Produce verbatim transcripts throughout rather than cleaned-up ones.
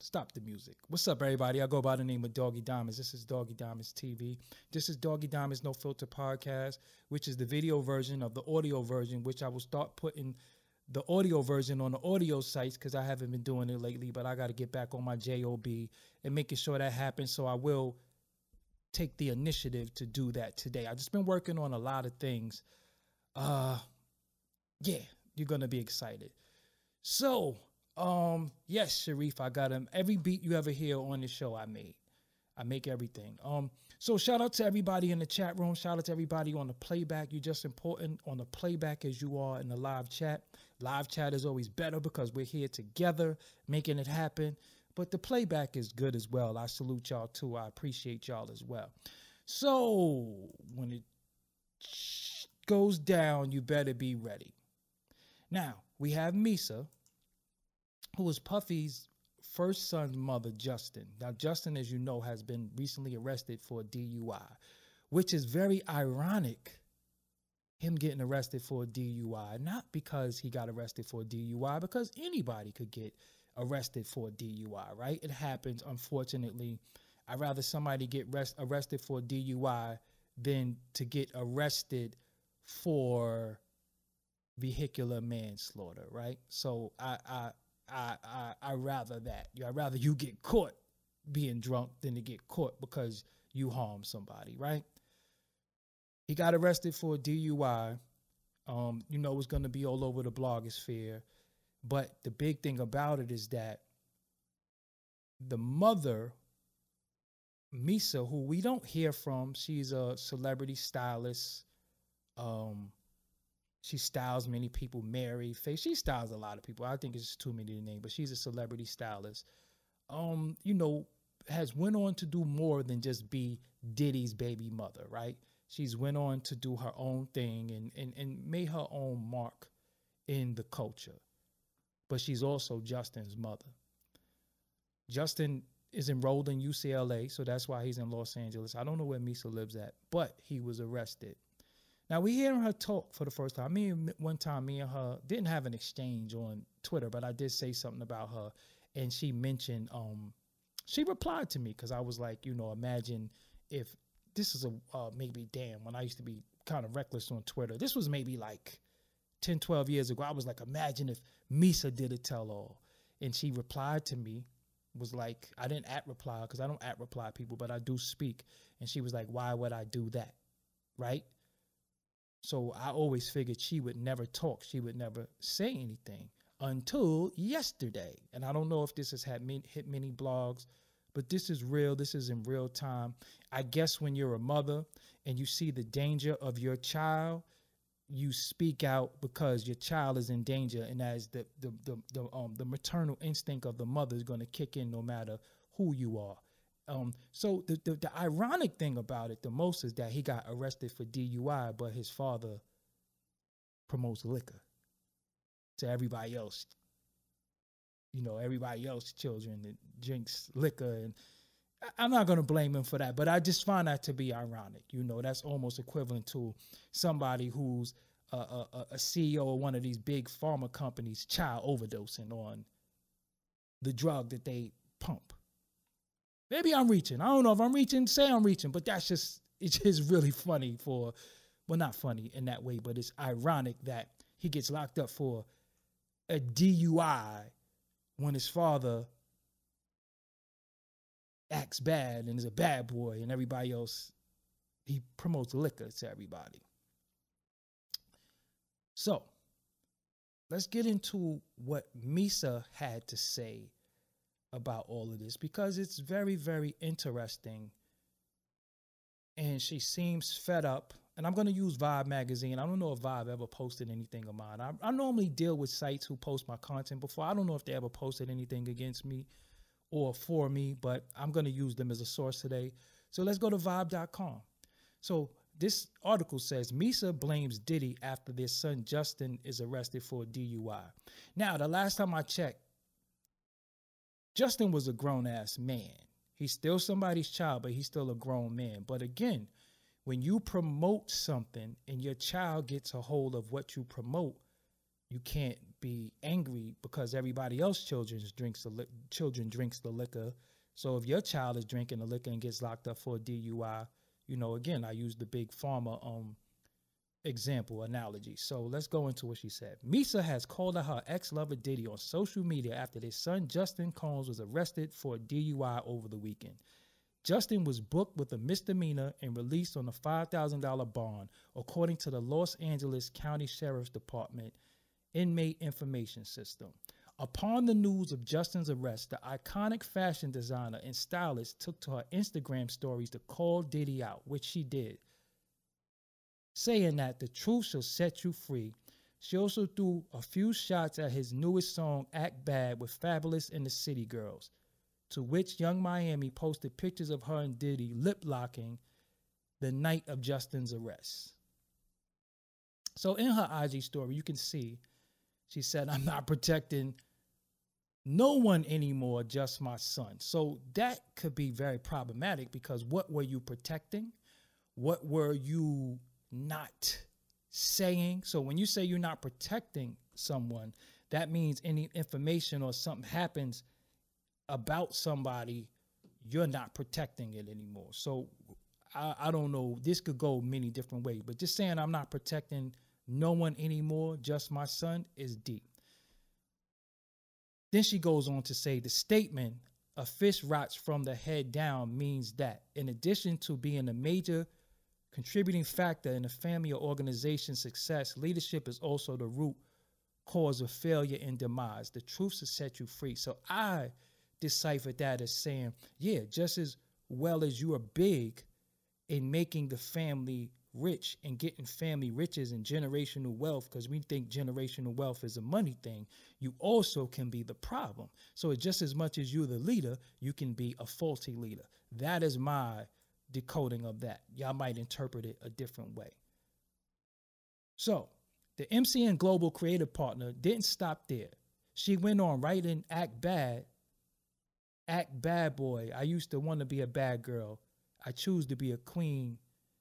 Stop the music. What's up, everybody? I go by the name of Doggy Diamonds. This is Doggy Diamonds T V. This is Doggy Diamonds No Filter Podcast, which is the video version of the audio version, which I will start putting the audio version on the audio sites because I haven't been doing it lately, but I got to get back on my job and making sure that happens. So I will take the initiative to do that today. I've just been working on a lot of things. Uh, yeah, you're going to be excited. So, um, yes, Sharif, I got him. Every beat you ever hear on the show, I made. I make everything. Um, so shout out to everybody in the chat room. Shout out to everybody on the playback. You're just important on the playback as you are in the live chat. Live chat is always better because we're here together making it happen. But the playback is good as well. I salute y'all too. I appreciate y'all as well. So when it goes down, you better be ready. Now, we have Misa, who is Puffy's first son's mother, Justin. Now, Justin, as you know, has been recently arrested for D U I, which is very ironic, him getting arrested for a D U I. Not because he got arrested for a D U I, because anybody could get arrested for a D U I, right? It happens, unfortunately. I'd rather somebody get rest, arrested for a D U I than to get arrested for vehicular manslaughter, right? So I I I I I rather that. I'd rather you get caught being drunk than to get caught because you harmed somebody, right? He got arrested for a D U I. Um, you know, it's going to be all over the blogosphere. But the big thing about it is that the mother, Misa, who we don't hear from, she's a celebrity stylist. Um, she styles many people. Mary Faye, she styles a lot of people. I think it's too many to name, but she's a celebrity stylist. Um, you know, has went on to do more than just be Diddy's baby mother, right? She's went on to do her own thing and and and made her own mark in the culture. But she's also Justin's mother. Justin is enrolled in U C L A, so that's why he's in Los Angeles. I don't know where Misa lives at, but he was arrested. Now, we hearing her talk for the first time. Me, one time, me and her didn't have an exchange on Twitter, but I did say something about her, and she mentioned, um, she replied to me because I was like, you know, imagine if this is a, uh, maybe, damn, when I used to be kind of reckless on Twitter. This was maybe like ten, twelve years ago. I was like, imagine if Misa did a tell-all. And she replied to me, was like, I didn't at reply because I don't at reply people, but I do speak. And she was like, why would I do that? Right? So I always figured she would never talk. She would never say anything until yesterday. And I don't know if this has had many, hit many blogs, but this is real. This is in real time. I guess when you're a mother and you see the danger of your child, you speak out because your child is in danger, and as the the the the, um, the maternal instinct of the mother is going to kick in no matter who you are. Um, so the, the the ironic thing about it the most is that he got arrested for D U I, but his father promotes liquor to everybody else. You know, everybody else's children that drinks liquor, and I'm not going to blame him for that, but I just find that to be ironic. You know, that's almost equivalent to somebody who's a, a, a C E O of one of these big pharma companies, child overdosing on the drug that they pump. Maybe I'm reaching. I don't know if I'm reaching, say I'm reaching, but that's just, it's just really funny for, well, not funny in that way, but it's ironic that he gets locked up for a D U I when his father acts bad and is a bad boy, and everybody else, he promotes liquor to everybody. So let's get into what Misa had to say about all of this, because it's very, very interesting. And she seems fed up. And I'm going to use Vibe magazine. I don't know if Vibe ever posted anything of mine. I, I normally deal with sites who post my content before. I don't know if they ever posted anything against me or for me, but I'm going to use them as a source today. So let's go to vibe dot com. So this article says, Misa blames Diddy after their son Justin is arrested for a D U I. Now, the last time I checked, Justin was a grown-ass man. He's still somebody's child, but he's still a grown man. But again, when you promote something and your child gets a hold of what you promote, you can't be angry because everybody else children drinks the li- children drinks the liquor. So if your child is drinking the liquor and gets locked up for a D U I, you know, again, I use the big pharma um example analogy. So let's go into what she said. Misa has called out her ex-lover Diddy on social media after their son Justin Combs was arrested for a D U I over the weekend. Justin was booked with a misdemeanor and released on a five thousand dollars bond, according to the Los Angeles County Sheriff's Department Inmate Information System. Upon the news of Justin's arrest, the iconic fashion designer and stylist took to her Instagram stories to call Diddy out, which she did, saying that the truth shall set you free. She also threw a few shots at his newest song, Act Bad, with Fabulous and the City Girls, to which Young Miami posted pictures of her and Diddy lip-locking the night of Justin's arrest. So in her I G story, you can see she said, I'm not protecting no one anymore, just my son. So that could be very problematic because what were you protecting? What were you not saying? So when you say you're not protecting someone, that means any information or something happens about somebody, you're not protecting it anymore. So I, I don't know. This could go many different ways, but just saying I'm not protecting no one anymore, just my son, is deep. Then she goes on to say the statement, a fish rots from the head down, means that in addition to being a major contributing factor in a family or organization's success, leadership is also the root cause of failure and demise. The truth will set you free. So I deciphered that as saying, yeah, just as well as you are big in making the family rich and getting family riches and generational wealth, because we think generational wealth is a money thing, you also can be the problem. So just as much as you're the leader, you can be a faulty leader. That is my decoding of that. Y'all might interpret it a different way. So the M C N Global Creative Partner didn't stop there. She went on writing Act Bad, Act Bad Boy. I used to want to be a bad girl. I choose to be a queen.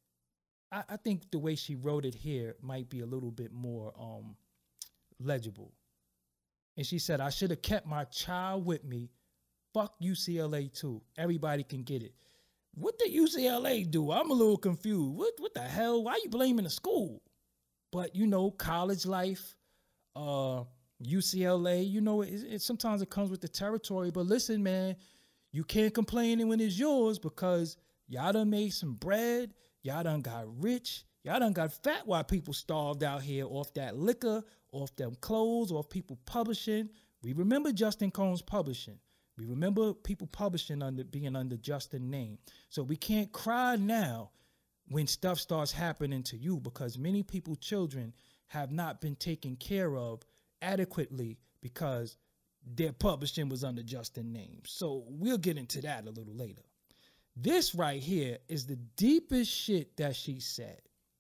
I, I think the way she wrote it here might be a little bit more um, legible. And she said, I should have kept my child with me. Fuck U C L A too. Everybody can get it. What did U C L A do? I'm a little confused. What what the hell? Why are you blaming the school? But, you know, college life, uh, U C L A, you know, it, it sometimes it comes with the territory. But listen, man, you can't complain when it's yours because y'all done made some bread. Y'all done got rich. Y'all done got fat while people starved out here off that liquor, off them clothes, off people publishing. We remember Justin Combs publishing. We remember people publishing under being under Justin name. So we can't cry now when stuff starts happening to you because many people, children, have not been taken care of adequately because their publishing was under Justin name. So we'll get into that a little later. This right here is the deepest shit that she said.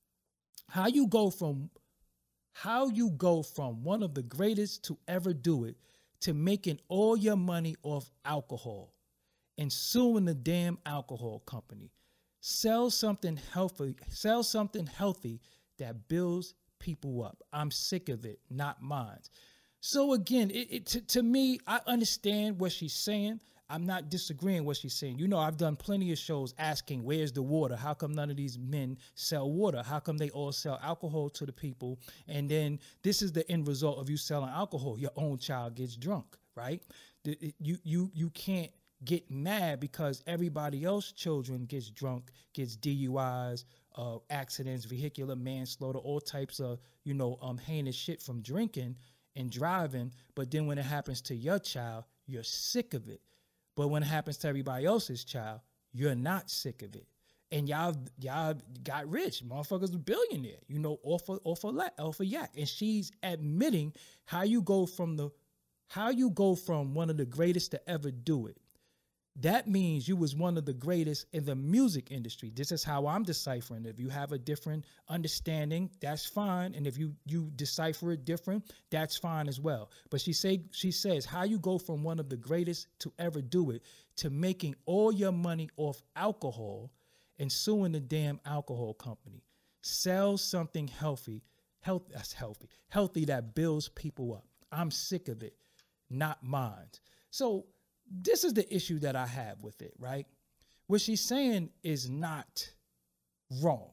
How you go from how you go from one of the greatest to ever do it to making all your money off alcohol and suing the damn alcohol company. Sell something healthy, sell something healthy that builds people up. I'm sick of it, not mine. So again, it, it to, to me, I understand what she's saying. I'm not disagreeing what she's saying. You know, I've done plenty of shows asking, where's the water? How come none of these men sell water? How come they all sell alcohol to the people? And then this is the end result of you selling alcohol. Your own child gets drunk, right? You, you, you can't get mad because everybody else's children gets drunk, gets D U Is, uh, accidents, vehicular manslaughter, all types of, you know, um, heinous shit from drinking and driving. But then when it happens to your child, you're sick of it. But when it happens to everybody else's child, you're not sick of it. And y'all, y'all got rich. Motherfuckers a billionaire, you know, off of, off of, off of yak. And she's admitting how you go from the, how you go from one of the greatest to ever do it. That means you was one of the greatest in the music industry. This is how I'm deciphering. If you have a different understanding, that's fine. And if you you decipher it different, that's fine as well. But she say she says how you go from one of the greatest to ever do it to making all your money off alcohol and suing the damn alcohol company. Sell something healthy, Health, that's healthy. Healthy that builds people up. I'm sick of it, not mine. So this is the issue that I have with it, right? What she's saying is not wrong,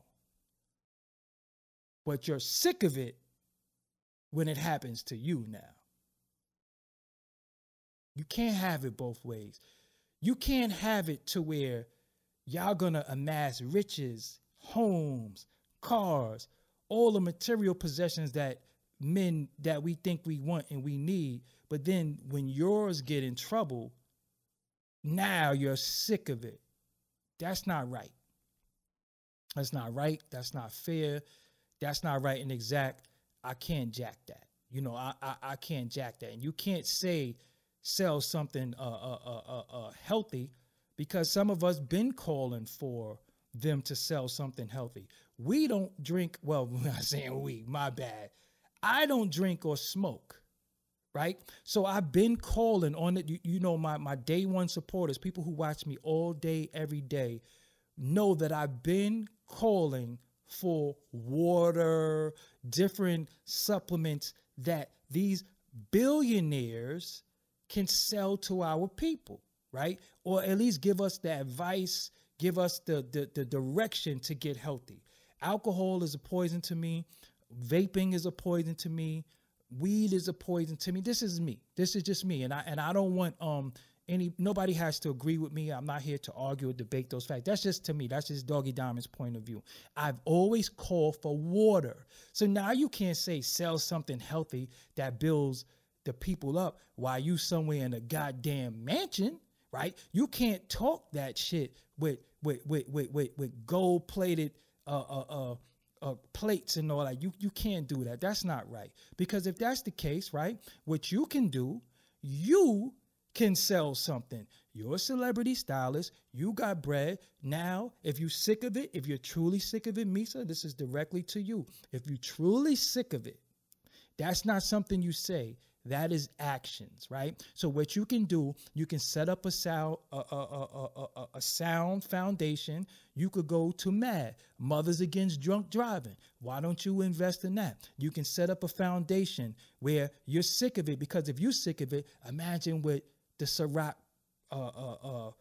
but you're sick of it when it happens to you now. You can't have it both ways. You can't have it to where y'all gonna amass riches, homes, cars, all the material possessions that men that we think we want and we need. But then when yours get in trouble, now you're sick of it. That's not right. That's not right. That's not fair. That's not right and exact. I can't jack that. You know, I I, I can't jack that. And you can't say sell something uh, uh, uh, uh, uh, healthy, because some of us been calling for them to sell something healthy. We don't drink. Well, I'm not saying we, my bad. I don't drink or smoke. Right. So I've been calling on it. You, you know, my, my day one supporters, people who watch me all day, every day, know that I've been calling for water, different supplements that these billionaires can sell to our people, right? Or at least give us the advice, give us the, the, the direction to get healthy. Alcohol is a poison to me. Vaping is a poison to me. Weed is a poison to me. This is me. This is just me. And I and I don't want um any nobody has to agree with me. I'm not here to argue or debate those facts. That's just to me. That's just Doggy Diamond's point of view. I've always called for water. So now you can't say sell something healthy that builds the people up while you somewhere in a goddamn mansion, right? You can't talk that shit with with with with with, with gold plated uh uh uh Uh, plates and all that. You you can't do that. That's not right. Because if that's the case, right, what you can do, you can sell something. You're a celebrity stylist. You got bread. Now, if you're sick of it, if you're truly sick of it, Misa, this is directly to you. If you're truly sick of it, that's not something you say. That is actions, right? So what you can do, you can set up a sound, a, a, a, a, a sound foundation. You could go to MAD, Mothers Against Drunk Driving. Why don't you invest in that? You can set up a foundation where you're sick of it, because if you're sick of it, imagine what the Ciroc uh, uh, uh,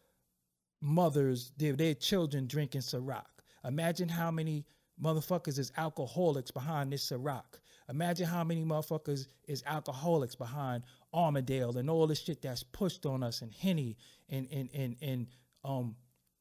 mothers, their, their children drinking Ciroc. Imagine how many motherfuckers is alcoholics behind this Ciroc. Imagine how many motherfuckers is alcoholics behind Armadale and all this shit that's pushed on us, and Henny and and and and um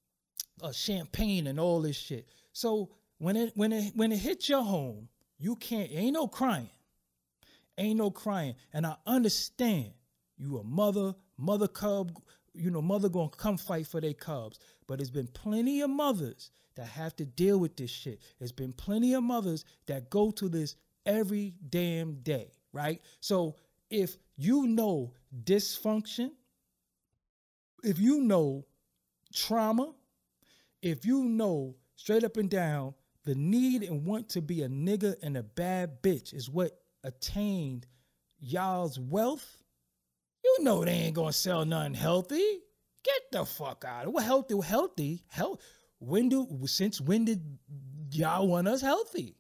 uh, champagne and all this shit. So when it when it when it hits your home, you can't. Ain't no crying, ain't no crying. And I understand you a mother, mother cub. You know, mother gonna come fight for their cubs. But there's been plenty of mothers that have to deal with this shit. There's been plenty of mothers that go to this every damn day, right? So if you know dysfunction, if you know trauma, if you know straight up and down the need and want to be a nigga and a bad bitch is what attained y'all's wealth, you know they ain't gonna sell nothing healthy. Get the fuck out of it. Well, healthy, healthy, health. When do since when did y'all want us healthy?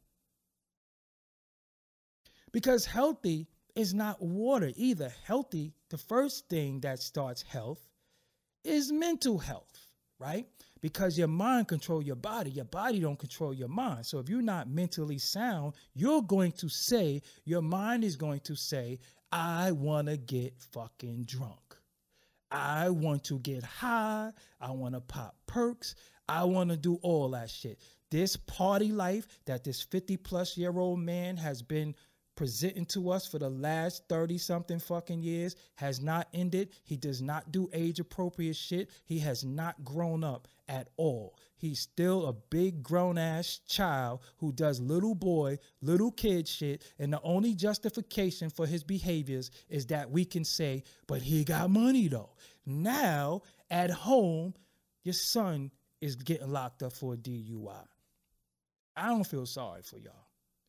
Because healthy is not water either. Healthy, the first thing that starts health is mental health, right? Because your mind controls your body. Your body don't control your mind. So if you're not mentally sound, you're going to say, your mind is going to say, I want to get fucking drunk. I want to get high. I want to pop perks. I want to do all that shit. This party life that this fifty plus year old man has been presenting to us for the last thirty something fucking years has not ended. He does not do age appropriate shit. He has not grown up at all. He's still a big grown ass child who does little boy, little kid shit. And the only justification for his behaviors is that we can say, but he got money though. Now at home, your son is getting locked up for a D U I. I don't feel sorry for y'all.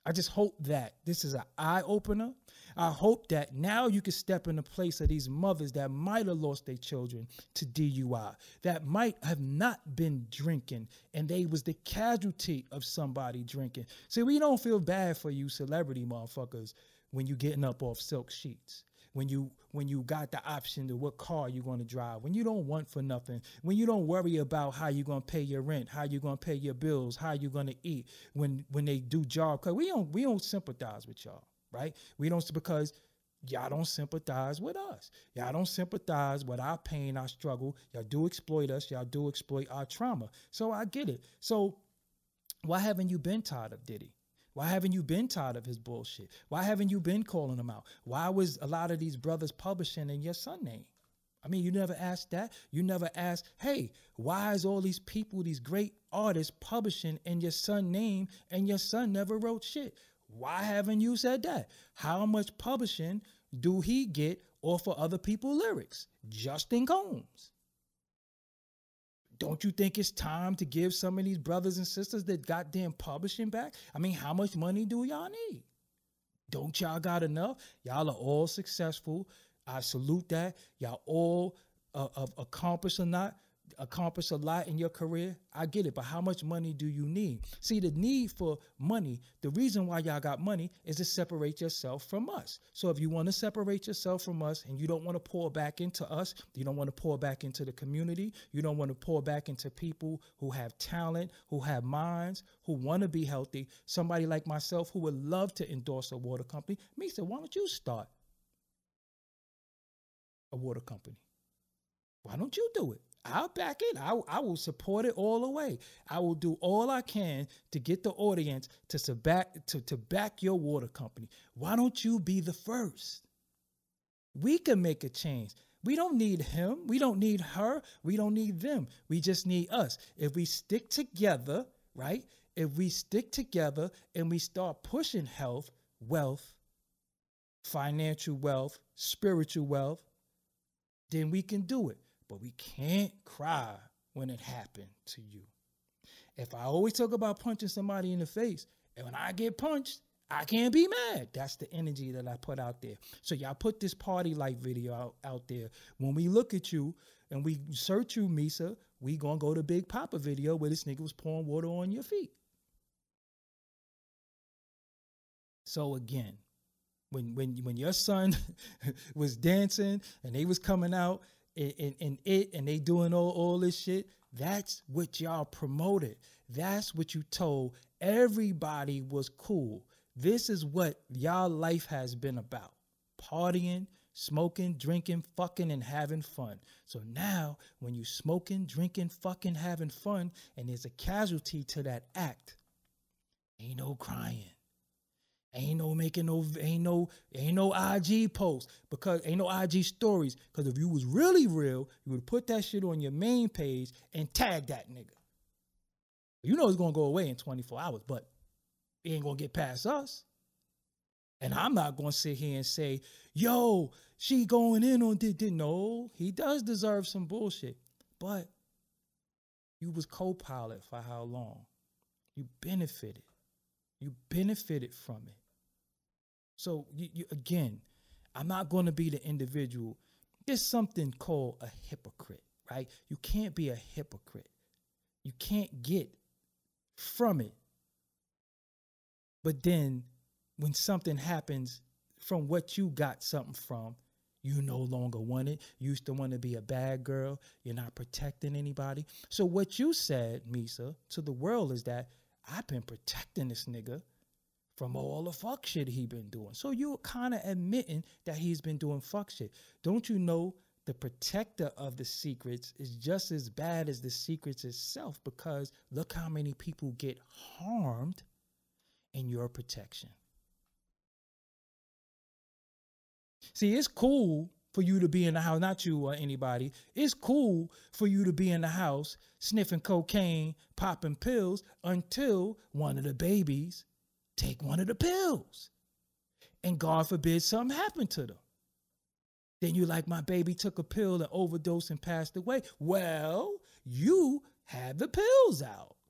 I just hope that this is an eye opener. I hope that now you can step in the place of these mothers that might have lost their children to D U I, that might have not been drinking, and they was the casualty of somebody drinking. See, we don't feel bad for you celebrity motherfuckers when you getting up off silk sheets, when you when you got the option to what car you're going to drive, when you don't want for nothing, when you don't worry about how you're going to pay your rent, how you're going to pay your bills, how you're going to eat, when when they do job cut. We don't we don't sympathize with y'all, right? We don't, because y'all don't sympathize with us. Y'all don't sympathize with our pain, our struggle. Y'all do exploit us. Y'all do exploit our trauma. So I get it. So why haven't you been tired of Diddy? Why haven't you been tired of his bullshit? Why haven't you been calling him out? Why was a lot of these brothers publishing in your son name? I mean, you never asked that. You never asked, hey, why is all these people, these great artists publishing in your son name and your son never wrote shit? Why haven't you said that? How much publishing do he get off of other people's lyrics? Justin Combs. Don't you think it's time to give some of these brothers and sisters that goddamn publishing back? I mean, how much money do y'all need? Don't y'all got enough? Y'all are all successful. I salute that. Y'all all uh, uh, accomplished or not, accomplished a lot in your career. I get it, but how much money do you need? See, the need for money, the reason why y'all got money is to separate yourself from us. So if you want to separate yourself from us and you don't want to pour back into us, you don't want to pour back into the community, you don't want to pour back into people who have talent, who have minds, who want to be healthy, somebody like myself who would love to endorse a water company, me said, why don't you start a water company? Why don't you do it? I'll back it. I, I will support it all the way. I will do all I can to get the audience to back, to, to back your water company. Why don't you be the first? We can make a change. We don't need him. We don't need her. We don't need them. We just need us. If we stick together, right? If we stick together and we start pushing health, wealth, financial wealth, spiritual wealth, then we can do it. But we can't cry when it happened to you. If I always talk about punching somebody in the face, and when I get punched, I can't be mad. That's the energy that I put out there. So y'all put this party life video out, out there. When we look at you and we search you, Misa, we gonna go to Big Papa video where this nigga was pouring water on your feet. So again, when when when your son was dancing and they was coming out, And, and it and they doing all, all this shit, that's what y'all promoted. That's what you told everybody was cool. This is what y'all life has been about. Partying, smoking, drinking, fucking, and having fun. So now when you smoking, drinking, fucking, having fun, and there's a casualty to that act, ain't no crying. Ain't no making no, ain't no, ain't no I G posts, because ain't no I G stories. Because if you was really real, you would put that shit on your main page and tag that nigga. You know it's going to go away in twenty-four hours, but it ain't going to get past us. And I'm not going to sit here and say, yo, she going in on did, did. No, he does deserve some bullshit. But you was co-pilot for how long? You benefited. You benefited from it. So, you, you, again, I'm not going to be the individual. There's something called a hypocrite, right? You can't be a hypocrite. You can't get from it. But then when something happens from what you got something from, you no longer want it. You used to want to be a bad girl. You're not protecting anybody. So what you said, Misa, to the world is that I've been protecting this nigga from all the fuck shit he been doing. So you're kind of admitting that he's been doing fuck shit. Don't you know the protector of the secrets is just as bad as the secrets itself, because look how many people get harmed in your protection. See, it's cool for you to be in the house, not you or anybody. It's cool for you to be in the house sniffing cocaine, popping pills, until one of the babies take one of the pills. And God forbid something happened to them. Then you like, my baby took a pill and overdosed and passed away. Well, you had the pills out.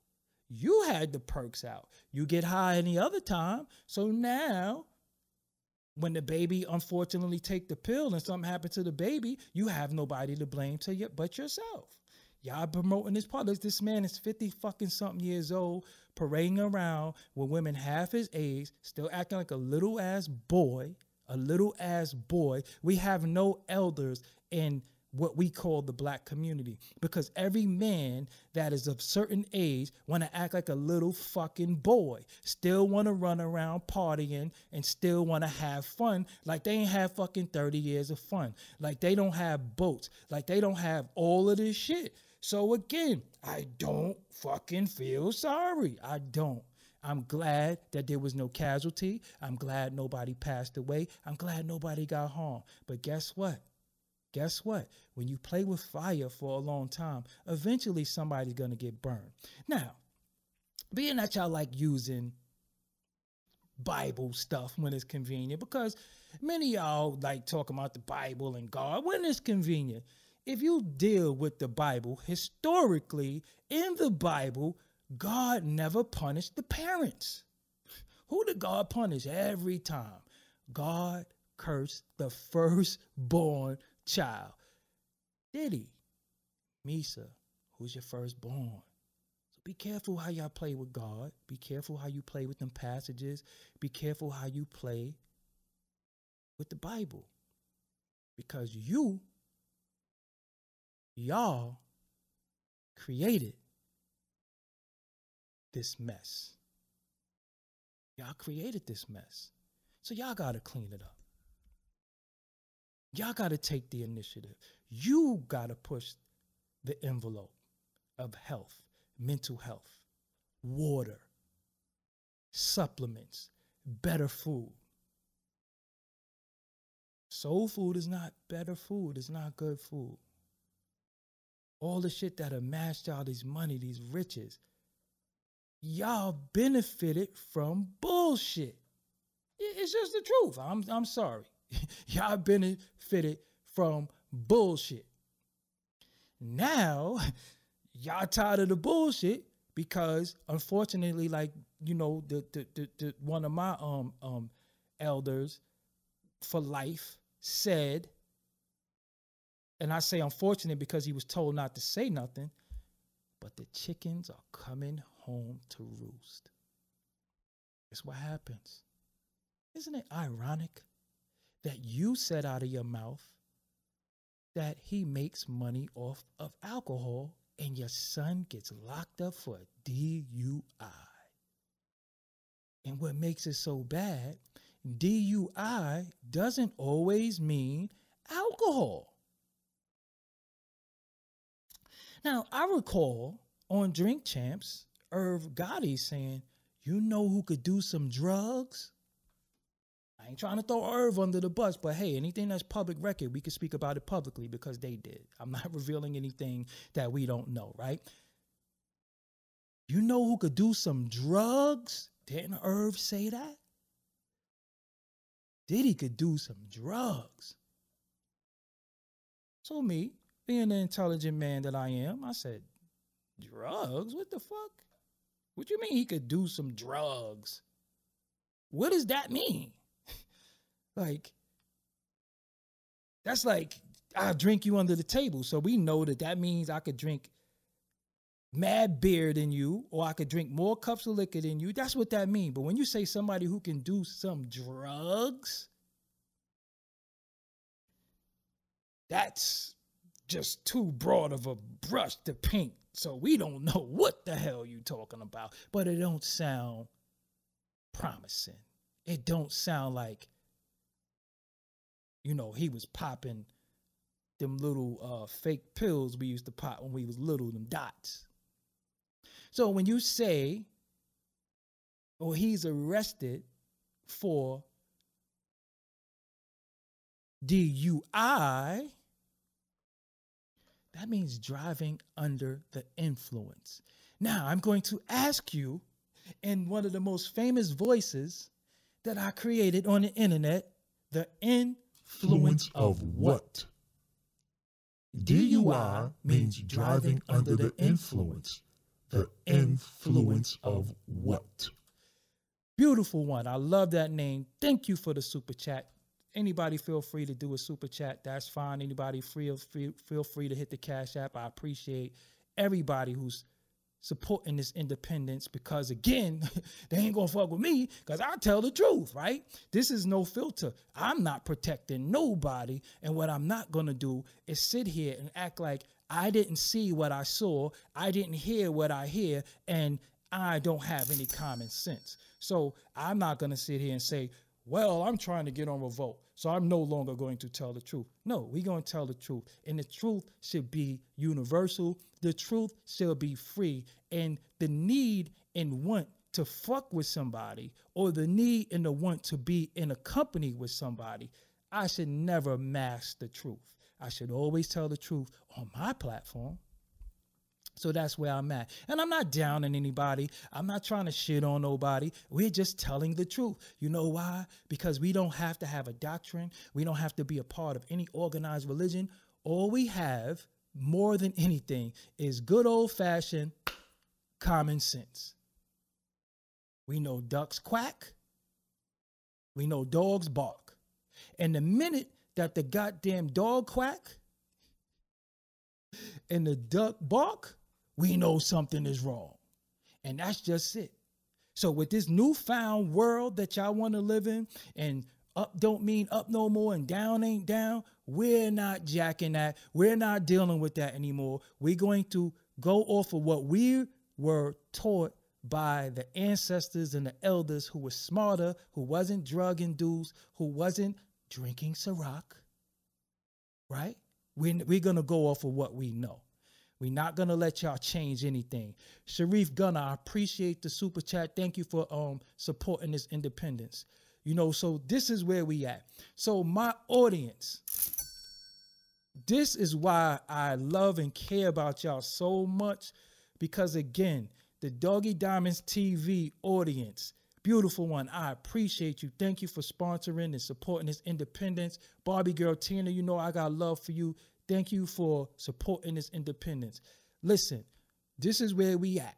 You had the perks out. You get high any other time. So now, when the baby unfortunately take the pill and something happened to the baby, you have nobody to blame to you but yourself. Y'all promoting this part. This man is fifty fucking something years old, parading around with women half his age, still acting like a little ass boy, a little ass boy. We have no elders in what we call the black community, because every man that is of certain age want to act like a little fucking boy, still want to run around partying and still want to have fun like they ain't have fucking thirty years of fun, like they don't have boats, like they don't have all of this shit. So again, I don't fucking feel sorry. I don't. I'm glad that there was no casualty. I'm glad nobody passed away. I'm glad nobody got harmed. But guess what? Guess what? When you play with fire for a long time, eventually somebody's going to get burned. Now, being that y'all like using Bible stuff when it's convenient, because many of y'all like talking about the Bible and God when it's convenient. If you deal with the Bible, historically, in the Bible, God never punished the parents. Who did God punish every time? God cursed the firstborn child. Did he? Misa, who's your firstborn? So be careful how y'all play with God. Be careful how you play with them passages. Be careful how you play with the Bible. Because you, y'all created this mess. Y'all created this mess. So y'all got to clean it up. Y'all got to take the initiative. You got to push the envelope of health, mental health, water, supplements, better food. Soul food is not better food. It's not good food. All the shit that amassed y'all these money, these riches, y'all benefited from bullshit. It's just the truth. I'm, I'm sorry. Y'all benefited from bullshit. Now, y'all tired of the bullshit because, unfortunately, like, you know, the the the, the one of my um um elders for life said, and I say unfortunate because he was told not to say nothing, but the chickens are coming home to roost. That's what happens. Isn't it ironic that you said out of your mouth that he makes money off of alcohol and your son gets locked up for a D U I? And what makes it so bad, D U I doesn't always mean alcohol. Now, I recall on Drink Champs, Irv Gotti saying, you know who could do some drugs? I ain't trying to throw Irv under the bus, but hey, anything that's public record, we can speak about it publicly because they did. I'm not revealing anything that we don't know, right? You know who could do some drugs? Didn't Irv say that? Diddy could do some drugs. So me, being the intelligent man that I am, I said, drugs? What the fuck? What you mean he could do some drugs? What does that mean? Like, that's like, I'll drink you under the table. So we know that that means I could drink mad beer than you, or I could drink more cups of liquor than you. That's what that means. But when you say somebody who can do some drugs, that's just too broad of a brush to paint. So we don't know what the hell you talking about. But it don't sound promising. It don't sound like, you know, he was popping them little uh, fake pills we used to pop when we was little, them dots. So when you say, oh, he's arrested for D U I, that means driving under the influence. Now, I'm going to ask you, in one of the most famous voices that I created on the internet, the influence of what? D U I means driving under the influence. The influence of what? Beautiful one. I love that name. Thank you for the super chat. Anybody feel free to do a super chat. That's fine. Anybody feel free, feel free to hit the Cash App. I appreciate everybody who's supporting this independence, because again, they ain't gonna fuck with me because I tell the truth, right? This is no filter. I'm not protecting nobody. And what I'm not gonna do is sit here and act like I didn't see what I saw, I didn't hear what I hear, and I don't have any common sense. So I'm not gonna sit here and say, well, I'm trying to get on revolt, so I'm no longer going to tell the truth. No, we're going to tell the truth. And the truth should be universal. The truth shall be free. And the need and want to fuck with somebody, or the need and the want to be in a company with somebody, I should never mask the truth. I should always tell the truth on my platform. So that's where I'm at. And I'm not down on anybody. I'm not trying to shit on nobody. We're just telling the truth. You know why? Because we don't have to have a doctrine. We don't have to be a part of any organized religion. All we have, more than anything, is good old-fashioned common sense. We know ducks quack. We know dogs bark. And the minute that the goddamn dog quack and the duck bark, we know something is wrong. And that's just it. So with this newfound world that y'all want to live in, and up don't mean up no more and down ain't down, we're not jacking that. We're not dealing with that anymore. We're going to go off of what we were taught by the ancestors and the elders who were smarter, who wasn't drug induced, who wasn't drinking Ciroc, right? We're, we're going to go off of what we know. We're not going to let y'all change anything. Sharif Gunner, I appreciate the super chat. Thank you for um supporting this independence. You know, so this is where we at. So my audience, this is why I love and care about y'all so much, because again, the Doggy Diamonds T V audience, beautiful one, I appreciate you. Thank you for sponsoring and supporting this independence. Barbie Girl Tina, you know I got love for you. Thank you for supporting this independence. Listen, this is where we at.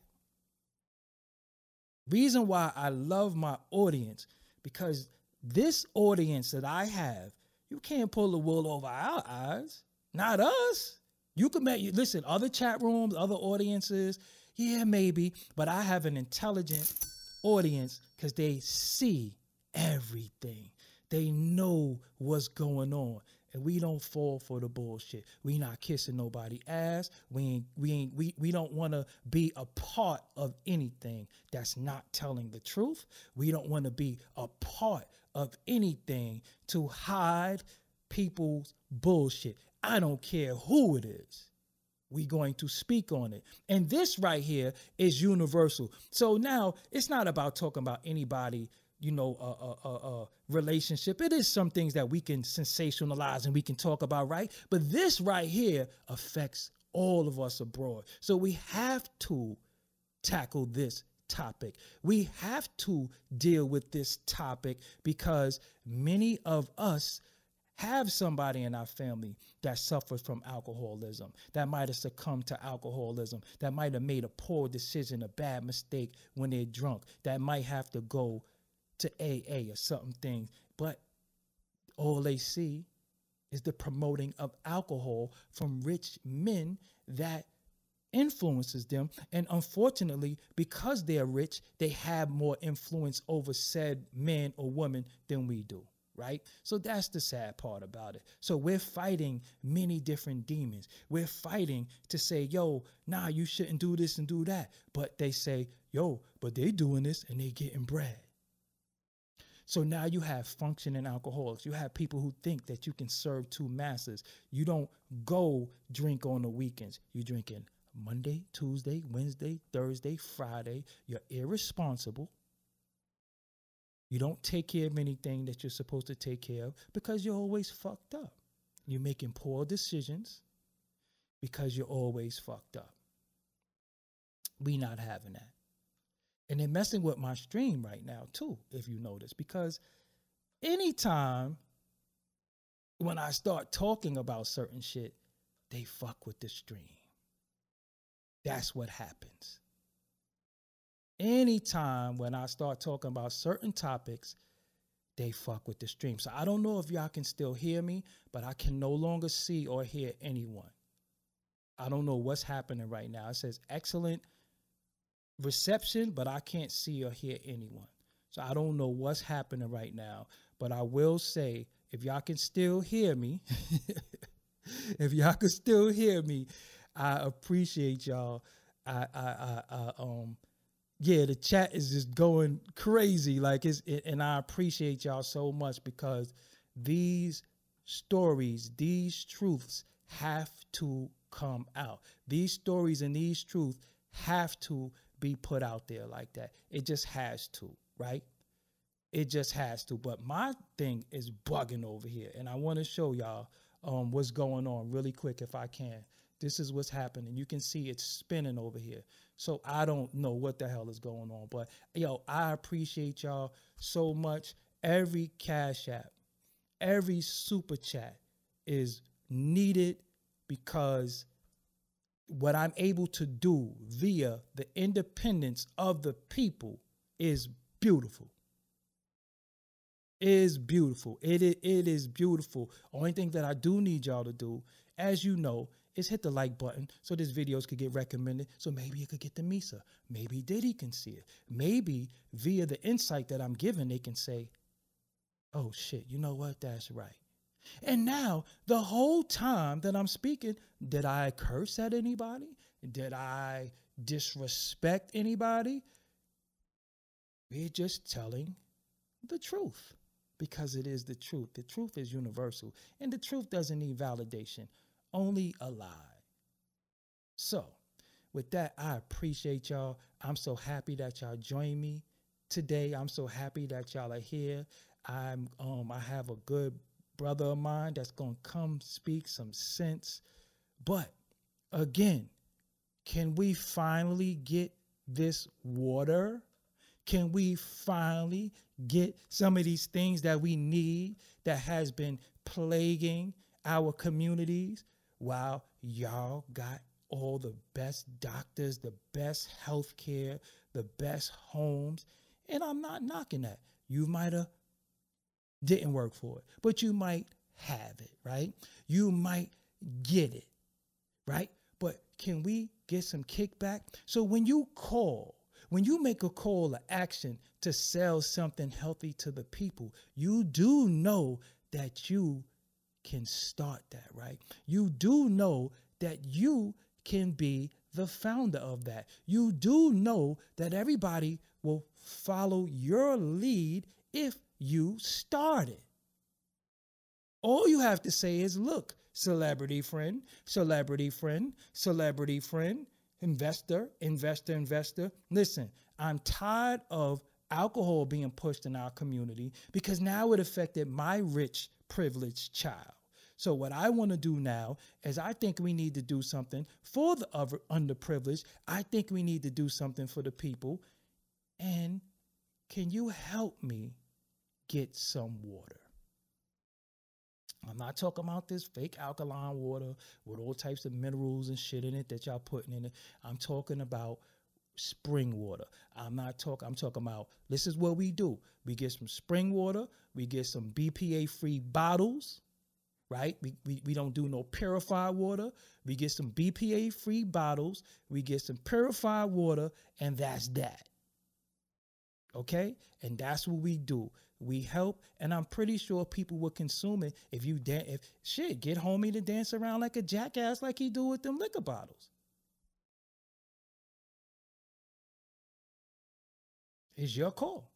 Reason why I love my audience, because this audience that I have, you can't pull the wool over our eyes. Not us. You can make, listen, other chat rooms, other audiences, yeah, maybe, but I have an intelligent audience because they see everything. They know what's going on. And we don't fall for the bullshit. We not kissing nobody ass. We ain't, we ain't, we, we don't want to be a part of anything that's not telling the truth. We don't want to be a part of anything to hide people's bullshit. I don't care who it is. We going to speak on it. And this right here is universal. So now it's not about talking about anybody, you know, a uh, uh, uh, relationship. It is some things that we can sensationalize and we can talk about, right? But this right here affects all of us abroad. So we have to tackle this topic. We have to deal with this topic because many of us have somebody in our family that suffers from alcoholism, that might have succumbed to alcoholism, that might have made a poor decision, a bad mistake when they're drunk, that might have to go to A A or something things, but all they see is the promoting of alcohol from rich men that influences them. And unfortunately, because they're rich, they have more influence over said man or woman than we do, right? So that's the sad part about it. So we're fighting many different demons. We're fighting to say, yo, nah, you shouldn't do this and do that. But they say, yo, but they doing this and they getting bread. So now you have functioning alcoholics. You have people who think that you can serve two masters. You don't go drink on the weekends. You're drinking Monday, Tuesday, Wednesday, Thursday, Friday. You're irresponsible. You don't take care of anything that you're supposed to take care of because you're always fucked up. You're making poor decisions because you're always fucked up. We not having that. And they're messing with my stream right now, too, if you notice, because anytime when I start talking about certain shit, they fuck with the stream. That's what happens. anytime when I start talking about certain topics, they fuck with the stream. So I don't know if y'all can still hear me, but I can no longer see or hear anyone. I don't know what's happening right now. It says excellent reception, but I can't see or hear anyone. So I don't know what's happening right now, but I will say, if y'all can still hear me, if y'all can still hear me, I appreciate y'all. I, I, I, I, um, yeah, the chat is just going crazy. Like it's, it, and I appreciate y'all so much because these stories, these truths have to come out. These stories and these truths have to be put out there like that. It just has to, right? It just has to. But my thing is bugging over here, and I want to show y'all um, what's going on really quick if I can. This is what's happening. You can see it's spinning over here. So I don't know what the hell is going on. But, yo, I appreciate y'all so much. Every Cash App, every Super Chat is needed because what I'm able to do via the independence of the people is beautiful. Is beautiful. It, it, it is beautiful. Only thing that I do need y'all to do, as you know, is hit the like button so this videos could get recommended. So maybe it could get to Misa. Maybe Diddy can see it. Maybe via the insight that I'm giving, they can say, oh shit, you know what? That's right. And now the whole time that I'm speaking, did I curse at anybody? Did I disrespect anybody? We're just telling the truth. Because it is the truth. The truth is universal. And the truth doesn't need validation. Only a lie. So, with that, I appreciate y'all. I'm so happy that y'all joined me today. I'm so happy that y'all are here. I'm um I have a good brother of mine that's gonna come speak some sense. But again, can we finally get this water? Can we finally get some of these things that we need that has been plaguing our communities while y'all got all the best doctors, the best health care, the best homes? And I'm not knocking that. You might have didn't work for it, but you might have it, right? You might get it, right? But can we get some kickback? So when you call, when you make a call to action to sell something healthy to the people, you do know that you can start that, right? You do know that you can be the founder of that. You do know that everybody will follow your lead if you start it. All you have to say is, look, celebrity friend, celebrity friend, celebrity friend, investor, investor, investor. Listen, I'm tired of alcohol being pushed in our community because now it affected my rich, privileged child. So what I want to do now is I think we need to do something for the other underprivileged. I think we need to do something for the people. And can you help me get some water? I'm not talking about this fake alkaline water with all types of minerals and shit in it that y'all putting in it. I'm talking about spring water. I'm not talking, I'm talking about, this is what we do. We get some spring water. We get some B P A-free bottles, right? We, we, we don't do no purified water. We get some B P A-free bottles. We get some purified water, and that's that. Okay? And that's what we do. We help, and I'm pretty sure people will consume it if you dance. If shit, get homie to dance around like a jackass like he do with them liquor bottles. It's your call.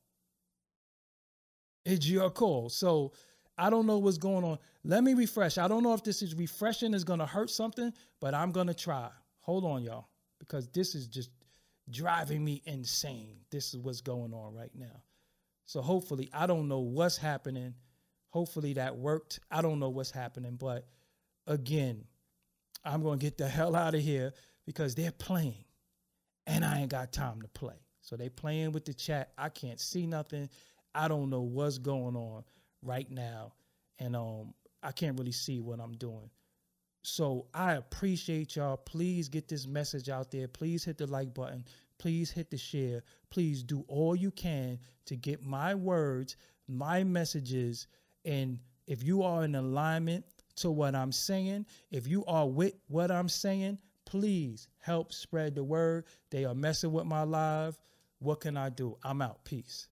It's your call. So I don't know what's going on. Let me refresh. I don't know if this is refreshing is going to hurt something, but I'm going to try. Hold on, y'all, because this is just driving me insane. This is what's going on right now. So hopefully, I don't know what's happening. Hopefully that worked. I don't know what's happening. But again, I'm going to get the hell out of here because they're playing and I ain't got time to play. So they playing with the chat. I can't see nothing. I don't know what's going on right now. And um, I can't really see what I'm doing. So I appreciate y'all. Please get this message out there. Please hit the like button. Please hit the share. Please do all you can to get my words, my messages, and if you are in alignment to what I'm saying, if you are with what I'm saying, please help spread the word. They are messing with my live. What can I do? I'm out. Peace.